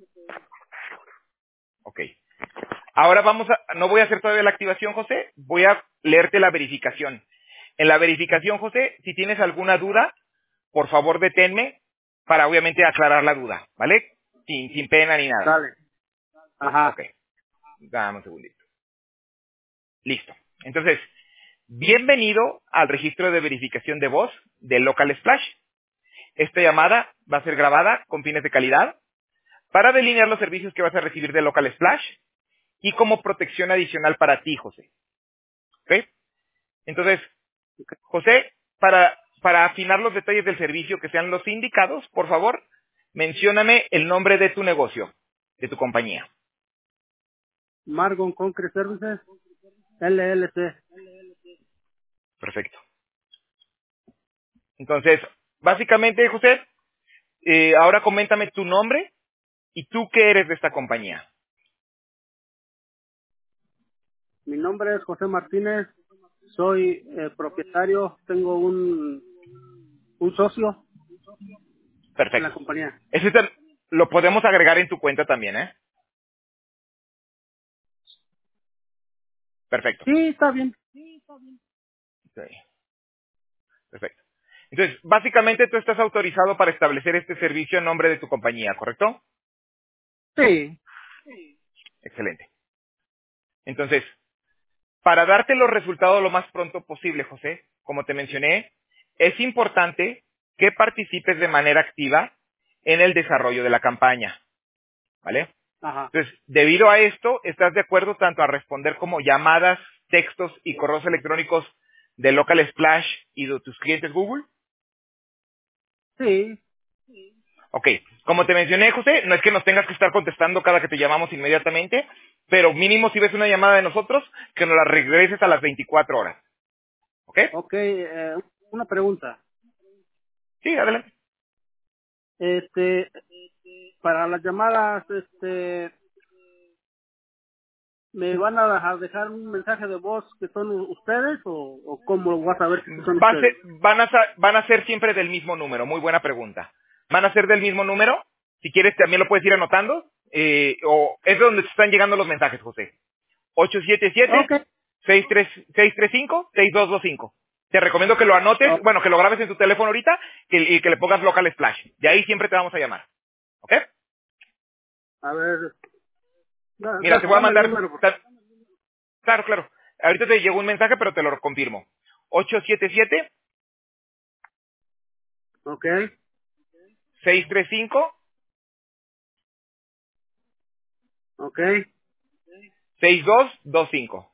Ok. Ahora vamos a, no voy a hacer todavía la activación, José, voy a leerte la verificación. En la verificación, José, si tienes alguna duda, por favor deténme para obviamente aclarar la duda, ¿vale? Sin, sin pena ni nada. Dale. Ajá. Ok, dame un segundito. Listo. Entonces, bienvenido al registro de verificación de voz de Local Splash. Esta llamada va a ser grabada con fines de calidad para delinear los servicios que vas a recibir de Local Splash y como protección adicional para ti, José. ¿Ok? Entonces, José, para, para afinar los detalles del servicio que sean los indicados, por favor, mencióname el nombre de tu negocio, de tu compañía. Margon Concrete Services, L L C. Perfecto. Entonces, básicamente, José, eh, ahora coméntame tu nombre y tú qué eres de esta compañía. Mi nombre es José Martínez. Soy eh, propietario. Tengo un, un socio en la Perfecto. compañía. Ese tam- lo podemos agregar en tu cuenta también, ¿eh? Perfecto. Sí, está bien. Ok, perfecto. Entonces, básicamente tú estás autorizado para establecer este servicio en nombre de tu compañía, ¿correcto? Sí. Excelente. Entonces, para darte los resultados lo más pronto posible, José, como te mencioné, es importante que participes de manera activa en el desarrollo de la campaña, ¿vale? Ajá. Entonces, debido a esto, ¿estás de acuerdo tanto a responder como llamadas, textos y correos electrónicos de Local Splash y de tus clientes Google? Sí. Ok, como te mencioné, José, no es que nos tengas que estar contestando cada que te llamamos inmediatamente, pero mínimo si ves una llamada de nosotros, que nos la regreses a las veinticuatro horas. ¿Ok? Ok, eh, una pregunta. Sí, adelante. Este, para las llamadas, este, ¿me van a dejar dejar un mensaje de voz que son u- ustedes o, o cómo vas a ver que son Va a ustedes? ser- van, a, sa- van a ser siempre del mismo número. Muy buena pregunta. ¿Van a ser del mismo número? Si quieres, también lo puedes ir anotando. Eh, o es donde te están llegando los mensajes, José. ocho siete siete, Ok. seis tres cinco, seis dos dos cinco. Te recomiendo que lo anotes, Oh, bueno, que lo grabes en tu teléfono ahorita que- y que le pongas local splash. De ahí siempre te vamos a llamar. ¿Ok? a ver, da- Mira, te da- voy a dame el mandar... número. por- ta- Claro, claro. Ahorita te llegó un mensaje, pero te lo confirmo. ocho siete siete, Ok, seis tres cinco, ok, seis dos dos cinco.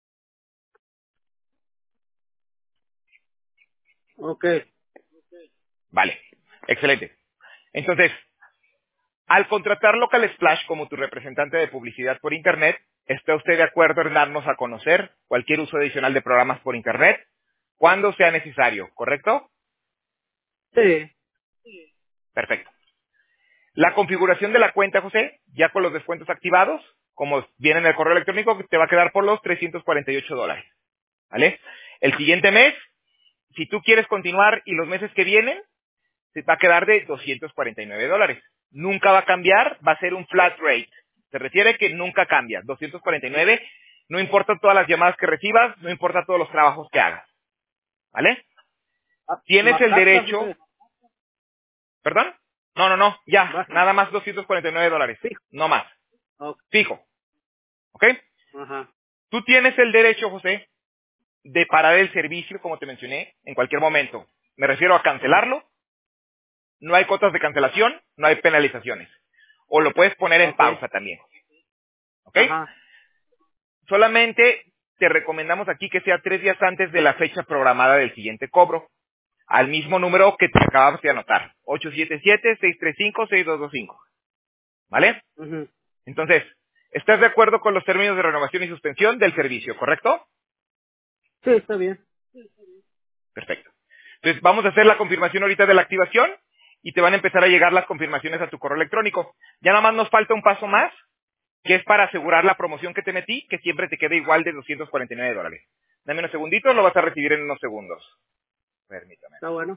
ok, Vale. Excelente. Entonces, al contratar Local Splash como tu representante de publicidad por Internet, ¿está usted de acuerdo en darnos a conocer cualquier uso adicional de programas por Internet cuando sea necesario? ¿Correcto? sí, Perfecto. La configuración de la cuenta, José, ya con los descuentos activados, como viene en el correo electrónico, te va a quedar por los trescientos cuarenta y ocho dólares. ¿Vale? El siguiente mes, si tú quieres continuar y los meses que vienen, te va a quedar de doscientos cuarenta y nueve dólares. Nunca va a cambiar, va a ser un flat rate. Se refiere que nunca cambia. doscientos cuarenta y nueve, no importa todas las llamadas que recibas, no importa todos los trabajos que hagas. ¿Vale? Ah, Tienes más el taxas, derecho, usted. ¿perdón? No, no, no, ya, Va, nada más doscientos cuarenta y nueve dólares. sí, No más. ok, Fijo. ¿Ok? ajá, Tú tienes el derecho, José, de parar el servicio, como te mencioné, en cualquier momento. Me refiero a cancelarlo. No hay cotas de cancelación, no hay penalizaciones. O lo puedes poner en ok, pausa también. ¿Ok? ajá, Solamente te recomendamos aquí que sea tres días antes de la fecha programada del siguiente cobro, al mismo número que te acabamos de anotar, ocho siete siete, seis tres cinco, seis dos dos cinco. ¿Vale? ujú. Entonces, ¿estás de acuerdo con los términos de renovación y suspensión del servicio, correcto? Sí, está bien. Perfecto. Entonces, vamos a hacer la confirmación ahorita de la activación y te van a empezar a llegar las confirmaciones a tu correo electrónico. Ya nada más nos falta un paso más, que es para asegurar la promoción que te metí, que siempre te quede igual de doscientos cuarenta y nueve dólares. Dame unos segunditos, lo vas a recibir en unos segundos. Permítame. Está bueno.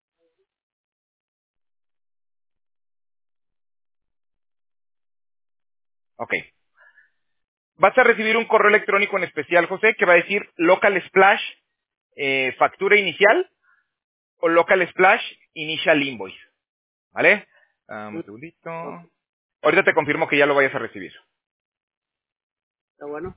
Ok. Vas a recibir un correo electrónico en especial, José, que va a decir Local Splash eh, factura inicial o Local Splash Initial Invoice. ¿Vale? Ah, un segundito. Ok, Ahorita te confirmo que ya lo vayas a recibir. está bueno.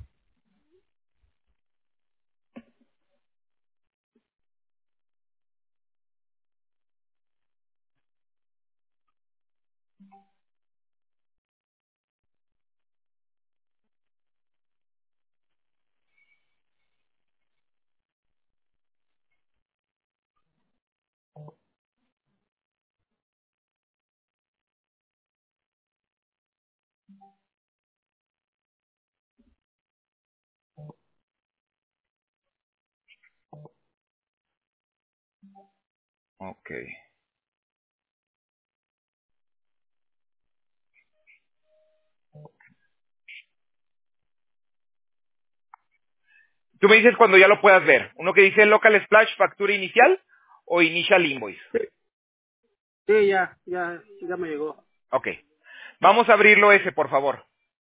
Ok. Tú me dices cuando ya lo puedas ver. Uno que dice Local Splash factura inicial o Initial Invoice. Sí, sí, ya, ya, ya me llegó. Ok. Vamos a abrirlo ese, por favor.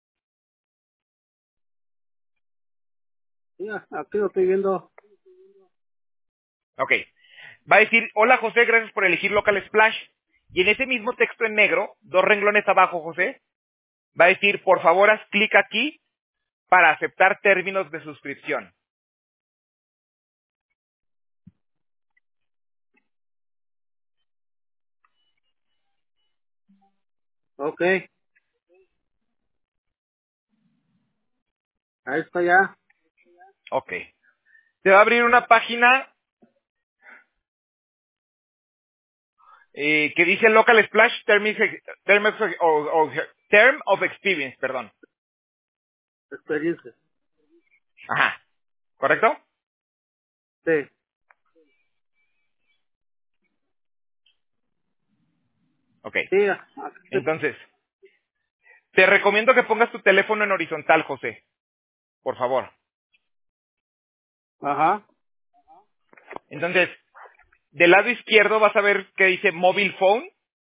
Ya, aquí lo estoy viendo. Ok. Va a decir, hola José, gracias por elegir Local Splash. Y en ese mismo texto en negro, dos renglones abajo, José, va a decir, por favor, haz clic aquí para aceptar términos de suscripción. Ok, ahí está ya. Ok. Te va a abrir una página eh, que dice Local Splash Terms, Terms of, o- o- Term of Experience, perdón. experiencia. Ajá. ¿Correcto? Sí. Ok. Sí, así que- Entonces, te recomiendo que pongas tu teléfono en horizontal, José. Por favor. Ajá. Entonces, del lado izquierdo vas a ver que dice Mobile Phone.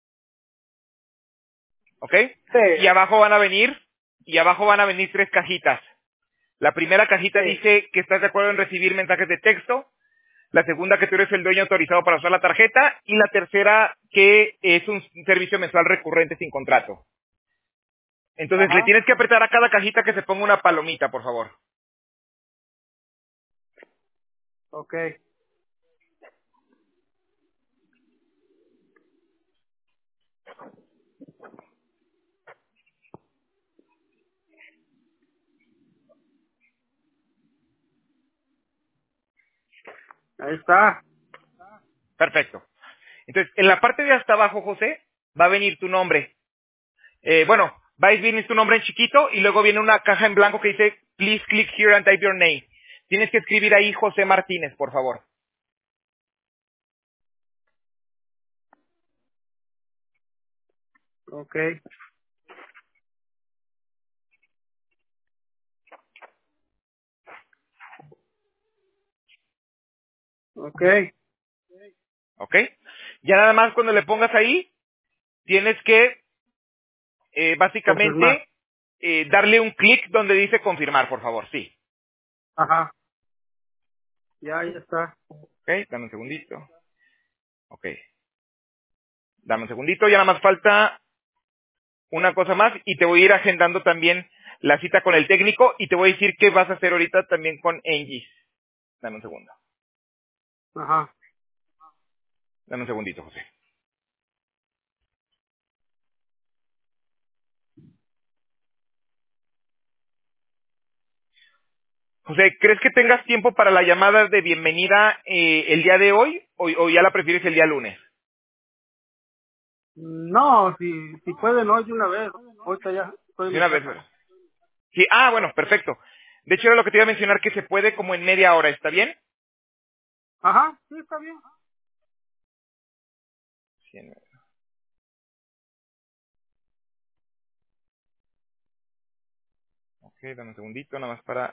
¿Ok? Y Sí, abajo van a venir, y abajo van a venir tres cajitas. La primera cajita sí. dice que estás de acuerdo en recibir mensajes de texto. La segunda, que tú eres el dueño autorizado para usar la tarjeta. Y la tercera, que es un servicio mensual recurrente sin contrato. Entonces, le Ajá. tienes que apretar a cada cajita que se ponga una palomita, por favor. Ok. Ahí está. Perfecto. Entonces, en la parte de hasta abajo, José, va a venir tu nombre. Eh, bueno, va a venir tu nombre en chiquito y luego viene una caja en blanco que dice, please click here and type your name. Tienes que escribir ahí José Martínez, por favor. Ok. Ok. ¿Ok? Ya nada más cuando le pongas ahí, tienes que, eh, Confirmar. básicamente, eh, darle un clic donde dice confirmar, por favor. Sí. Ajá. Ya, ya está. ¿Ok? Dame un segundito. Ok. Dame un segundito. Ya nada más falta una cosa más y te voy a ir agendando también la cita con el técnico y te voy a decir qué vas a hacer ahorita también con Engis. Dame un segundo. Ajá. Dame un segundito, José. José, ¿crees que tengas tiempo para la llamada de bienvenida eh, el día de hoy o, o ya la prefieres el día lunes? No, si, si pueden hoy de una vez. Ahorita ya estoy en De mi una vez. casa. Sí, ah, bueno, perfecto. De hecho, era lo que te iba a mencionar, que se puede como en media hora, ¿está bien? Ajá. Sí, está bien. Sí, en- ok, dame un segundito, nada más para...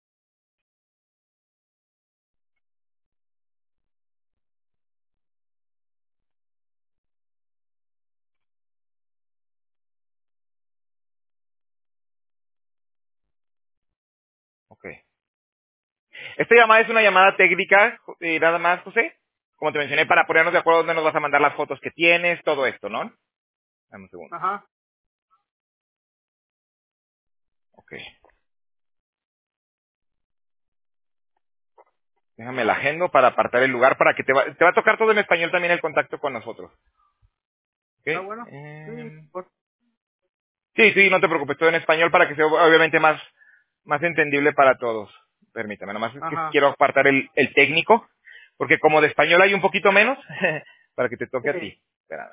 Ok. Esta llamada es una llamada técnica, eh, nada más, José. Como te mencioné, para ponernos de acuerdo dónde nos vas a mandar las fotos que tienes, todo esto, ¿no? Dame un segundo. Ajá. Ok. Déjame la agendo para apartar el lugar para que te va, te va a tocar todo en español también el contacto con nosotros. Ok. Está bueno. Sí. Em, Pues, sí, sí, no te preocupes, todo en español para que sea obviamente más, más entendible para todos. Permítame, nomás es que ajá. quiero apartar el, el técnico, porque como de español hay un poquito menos, para que te toque a Sí. ti. Espérame.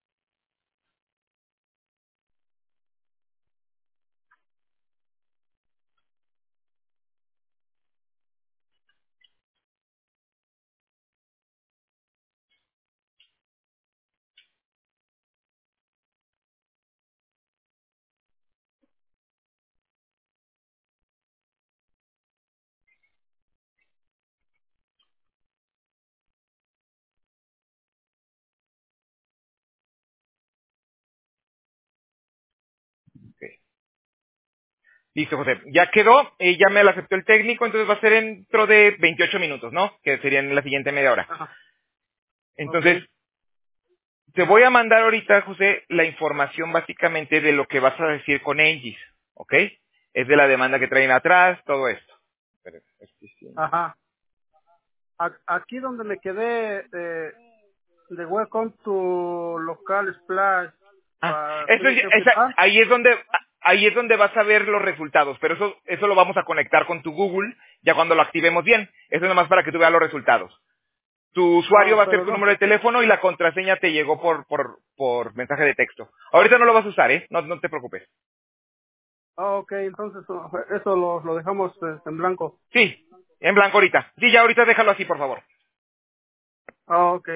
Ok. Listo, José. Ya quedó, eh, ya me la aceptó el técnico, entonces va a ser dentro de veintiocho minutos, ¿no? Que sería en la siguiente media hora. Ajá. Ok. Entonces, te voy a mandar ahorita, José, la información básicamente de lo que vas a decir con Engis, ¿ok? Es de la demanda que traen atrás, todo esto. Espera, es que sí. Ajá. A- Aquí donde me quedé de, de Welcome to Local Splash Ah, para eso es- esa- firmar. ahí es donde ahí es donde vas a ver los resultados, pero eso eso lo vamos a conectar con tu Google ya cuando lo activemos bien. Eso es nomás para que tú veas los resultados. Tu usuario Ah, va a ser pero tu no. número de teléfono y la contraseña te llegó por por por mensaje de texto. Ahorita no lo vas a usar, ¿eh? No, no te preocupes. Ah, ok, entonces oh, eso lo, lo dejamos eh, en blanco. Sí, en blanco ahorita. Sí, ya ahorita déjalo así, por favor. Ah, ok.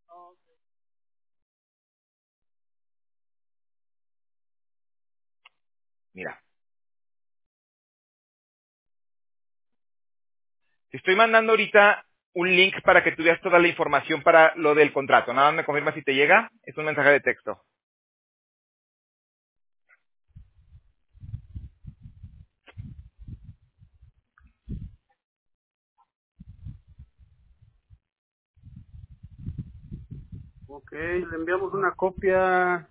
Mira. Te estoy mandando ahorita un link para que tú veas toda la información para lo del contrato. Nada más me confirma si te llega. Es un mensaje de texto. Ok, le enviamos una copia,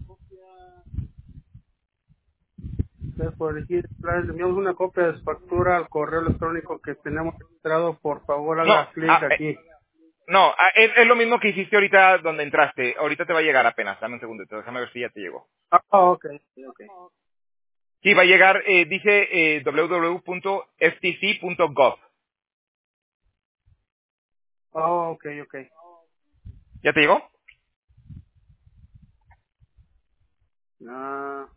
gracias por elegir, le enviamos una copia de su factura al correo electrónico que tenemos registrado. Por favor, No, haga clic ah, eh, aquí. no, ah, es, es lo mismo que hiciste ahorita donde entraste. Ahorita te va a llegar apenas. Dame un segundo. Déjame ver si ya te llegó. Ah, ok, ok. Sí, va a llegar, eh, dice eh, w w w punto f t c punto gov. Ah, ok, ok. ¿Ya te llegó? Ah,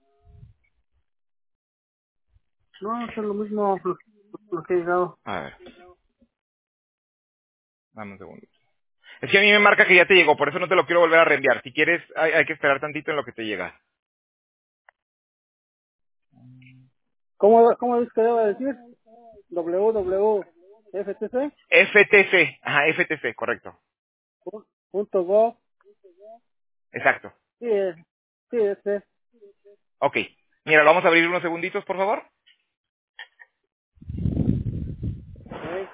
no, es lo mismo lo, lo que he llegado. A ver, dame un segundo. Es que a mí me marca que ya te llegó, por eso no te lo quiero volver a reenviar. Si quieres, hay, hay que esperar tantito en lo que te llega. ¿Cómo, cómo es que debo decir? w w w punto f t c F T C, ajá, F T C, correcto. punto gov. Exacto. Sí, es- sí, este. Ok. Mira, lo vamos a abrir unos segunditos, por favor. Ok.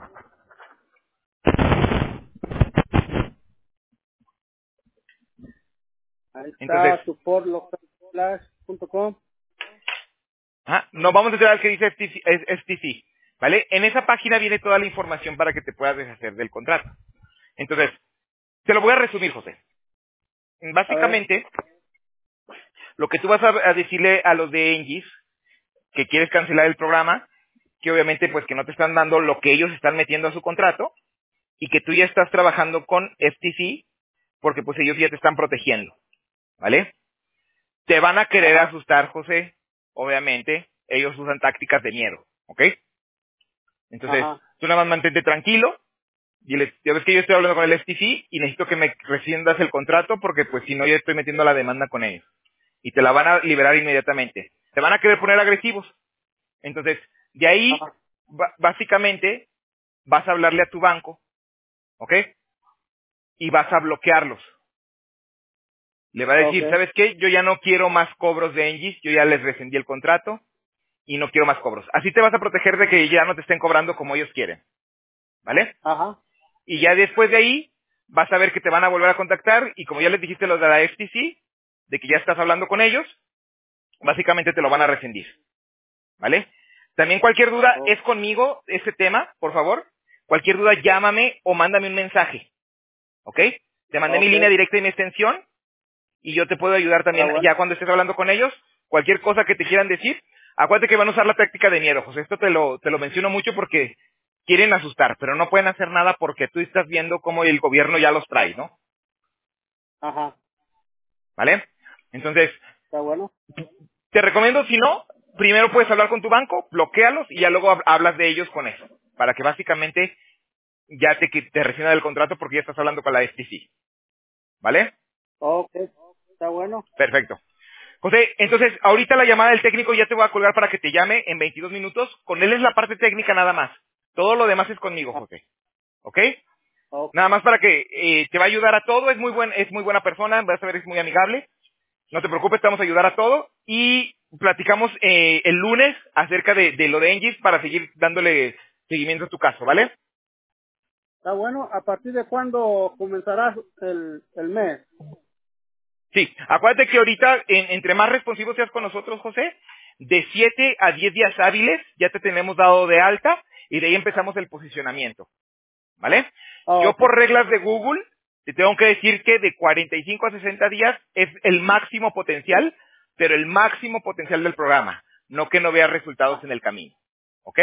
Ahí Entonces, está support local flash punto com. ajá, nos vamos a entrar al que dice F T C, es- F T C, ¿vale? En esa página viene toda la información para que te puedas deshacer del contrato. Entonces, te lo voy a resumir, José. A ver. Básicamente, lo que tú vas a, a decirle a los de Engis, que quieres cancelar el programa, que obviamente pues que no te están dando lo que ellos están metiendo a su contrato, y que tú ya estás trabajando con F T C, porque pues ellos ya te están protegiendo, ¿vale? Te van a querer Ajá, asustar, José, obviamente, ellos usan tácticas de miedo, ¿ok? Entonces, ajá. tú nada más mantente tranquilo, dile, ya ves que yo estoy hablando con el F T C y necesito que me rescindas el contrato porque pues si no yo estoy metiendo la demanda con ellos. Y te la van a liberar inmediatamente. Te van a querer poner agresivos. Entonces, de ahí, Ajá. ba- básicamente, vas a hablarle a tu banco, ¿ok? Y vas a bloquearlos. Le va a Ok. decir, ¿sabes qué? Yo ya no quiero más cobros de Engis, yo ya les rescindí el contrato y no quiero más cobros. Así te vas a proteger de que ya no te estén cobrando como ellos quieren, ¿vale? Ajá. Y ya después de ahí, vas a ver que te van a volver a contactar y como ya les dijiste los de la F T C, de que ya estás hablando con ellos, básicamente te lo van a rescindir, ¿vale? También cualquier duda Oh, es conmigo, ese tema, por favor. Cualquier duda llámame o mándame un mensaje, ¿ok? Te mandé mi ok. línea directa y mi extensión y yo te puedo ayudar Está también bueno. ya cuando estés hablando con ellos. Cualquier cosa que te quieran decir, acuérdate que van a usar la táctica de miedo, José. Esto te lo, te lo menciono mucho porque quieren asustar, pero no pueden hacer nada porque tú estás viendo cómo el gobierno ya los trae, ¿no? Ajá. ¿Vale? Entonces, Está bueno. te recomiendo, si no, primero puedes hablar con tu banco, bloquealos y ya luego hab- hablas de ellos con eso. Para que básicamente ya te, qui- te rescindan el contrato porque ya estás hablando con la F T C. ¿Vale? Ok. Está bueno. Perfecto. José, entonces, ahorita la llamada del técnico ya te voy a colgar para que te llame en veintidós minutos. Con él es la parte técnica nada más. Todo lo demás es conmigo, Ah, José. ¿Ok? ok. Nada más para que eh, te va a ayudar a todo. Es muy buen, es muy buena persona. Vas a ver, es muy amigable. No te preocupes, te vamos a ayudar a todo. Y platicamos eh, el lunes acerca de, de lo de Engis para seguir dándole seguimiento a tu caso, ¿vale? Está bueno. ¿A partir de cuándo comenzará el, el mes? Sí, acuérdate que ahorita, en- entre más responsivo seas con nosotros, José, de siete a diez días hábiles ya te tenemos dado de alta y de ahí empezamos el posicionamiento, ¿vale? Ah, Yo ok. por reglas de Google te tengo que decir que de cuarenta y cinco a sesenta días es el máximo potencial, pero el máximo potencial del programa, no que no veas resultados Ah, en el camino, ¿ok?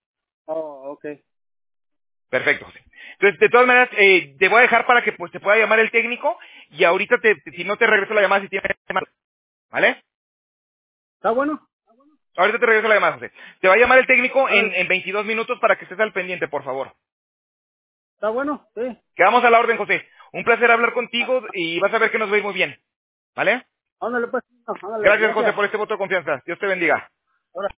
oh, ok. Perfecto, José. Entonces, de todas maneras, eh, te voy a dejar para que pues te pueda llamar el técnico y ahorita te- si no te regreso la llamada si tienes, ¿vale? Está bueno. Ahorita te regreso la llamada, José. Te va a llamar el técnico en, en veintidós minutos para que estés al pendiente, por favor. ¿Está bueno? Sí. Quedamos a la orden, José. Un placer hablar contigo y vas a ver que nos va a ir muy bien. ¿Vale? Ándale, pues. Ándale, Gracias, José, gracias. por este voto de confianza. Dios te bendiga.